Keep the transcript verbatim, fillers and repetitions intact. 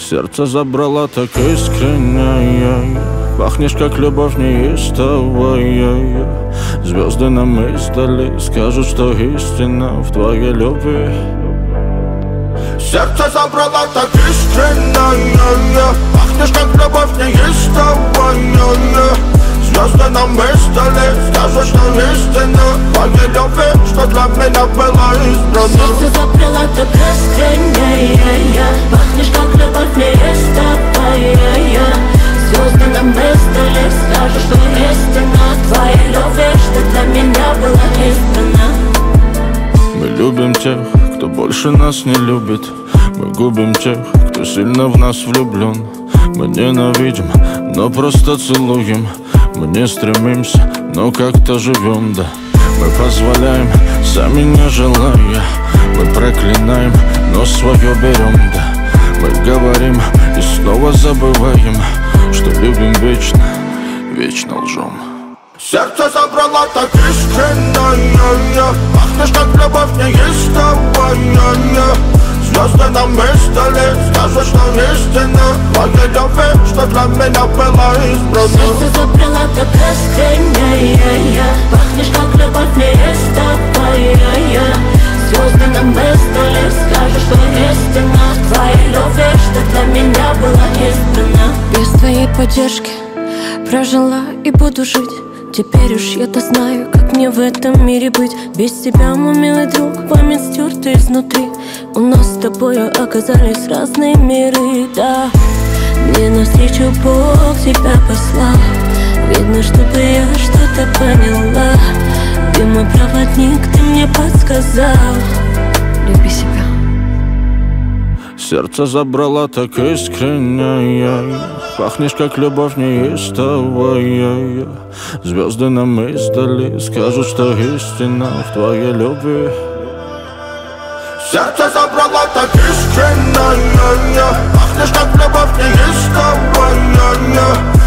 Сердце забрала так искренне. Пахнешь, как любовь неистовая. Звезды нам издали скажут, что истина в твоей любви. Сердце забрала так искренне. Пахнешь, как любовь неистовая. Звезды нам издали скажут, что истина в твоей любви, что для меня была избрана. Сердце забрала так искренне. Пахнешь, как любовь неистовая. Звезды нам издали скажут, что истина в твоей любви, что для меня была избрана. Мы любим тех, кто больше нас не любит. Мы губим тех, кто сильно в нас влюблен. Мы ненавидим, но просто целуем. Мы не стремимся, но как-то живем, да. Мы позволяем, сами не желая. Мы проклинаем, но свое берем, да. Мы говорим и снова забываем, что любим вечно, вечно лжем. Сердце забрала так искренне. Пахнешь, как любовь неистовая. Звезды нам издали скажут, что истина в твоей любви, что для меня была избрана. Сердце забрала так искренне. Пахнешь, как любовь неистовая. Звезды нам издали скажут, что истина в твоей любви, что для меня была избрана. Без твоей поддержки прожила и буду жить. Теперь уж я-то знаю, как мне в этом мире быть. Без тебя, мой милый друг, память стерта изнутри. У нас с тобой оказались разные миры, да. Мне навстречу Бог тебя послал. Видно, чтобы я что-то поняла. Ты мой проводник, ты мне подсказал. Люби себя. Сердце забрала так искренне. Пахнешь, как любовь неистовая. Звезды нам издали скажут, что истина в твоей любви. Сердце забрала так искренне. Пахнешь, как любовь неистовая.